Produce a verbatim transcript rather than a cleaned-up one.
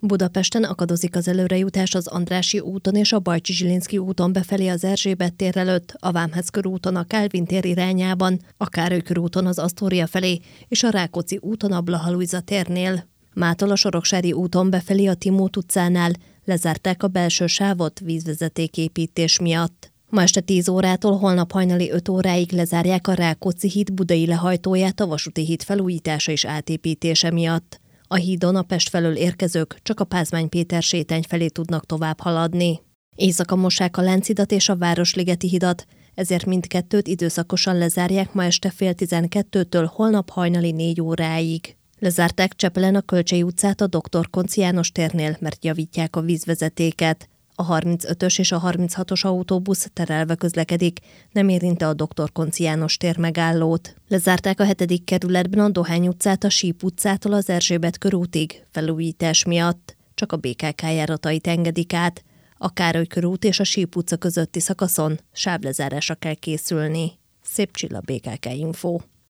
Budapesten akadozik az előrejutás az Andrássy úton és a Bajcsy-Zsilinszky úton befelé az Erzsébet tér előtt, a Vámház körúton a Kálvin tér irányában, a Károly körúton az Asztória felé és a Rákóczi úton a Blaha Lujza térnél. Mától a Soroksári úton befelé a Timót utcánál lezárták a belső sávot vízvezetéképítés miatt. Ma este tíz órától holnap hajnali öt óráig lezárják a Rákóczi híd budai lehajtóját a vasúti híd felújítása és átépítése miatt. A hídon a Pest felől érkezők csak a Pázmány Péter sétány felé tudnak tovább haladni. Éjszaka mossák a Lánchidat és a Városligeti hidat, ezért mindkettőt időszakosan lezárják ma este fél tizenkettőtől holnap hajnali négy óráig. Lezárták Csepelen a Kölcsey utcát a doktor Koncz János térnél, mert javítják a vízvezetéket. A harmincötös és a harminchatos autóbusz terelve közlekedik, nem érinte a doktor Koncz János tér megállót. Lezárták a hetedik kerületben a Dohány utcát a Síp utcától az Erzsébet körútig, felújítás miatt. Csak a bé ká ká járatait engedik át. A Károly körút és a Síp utca közötti szakaszon sávlezárásra kell készülni. Szép Csilla, bé ká ká Info.